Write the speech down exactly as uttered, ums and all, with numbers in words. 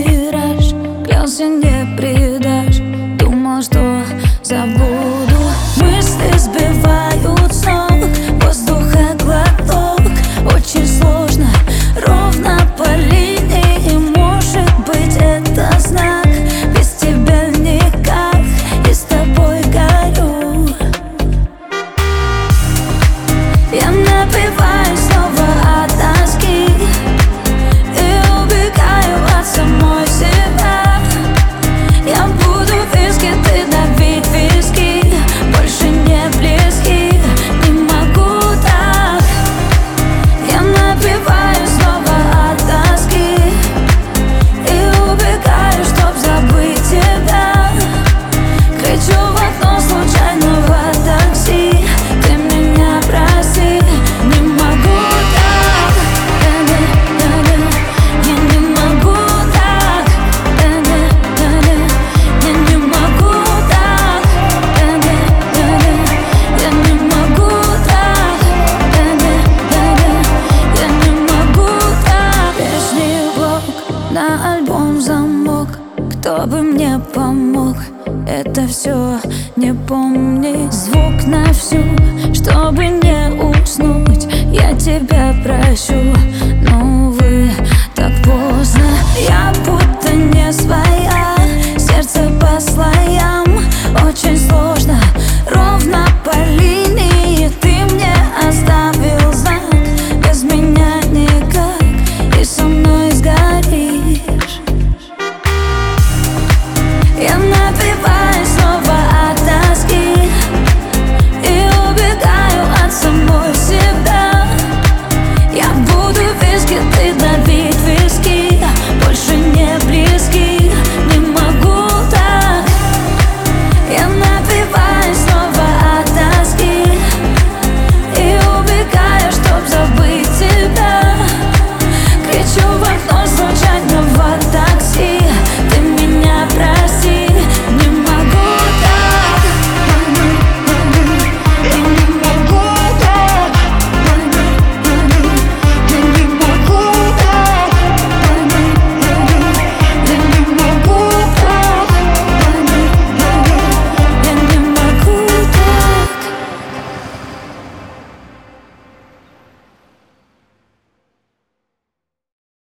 мираж. Клялся, не предашь. Думал, что забуду. Мысли сбивают с ног, воздуха глоток. Очень сложно, ровно по линии. Может быть, это знак. Без тебя никак, и с тобой горю. Я напиваюсь снова от тоски и убегаю от самой себя. Я буду виски, ты давить виски. Больше не близки, не могу так. Я напиваюсь снова от тоски и убегаю, чтоб забыть тебя. Кричу в окно случайного такси: ты меня прости, не могу так. Я не могу так. Я не могу так. Я не могу так. Я не могу так. Песни блок, на альбом замок. Кто бы мне помог это все не помнить? Звук на всю, чтобы не уснуть. Я тебя прощу, но увы, так поздно. Я буду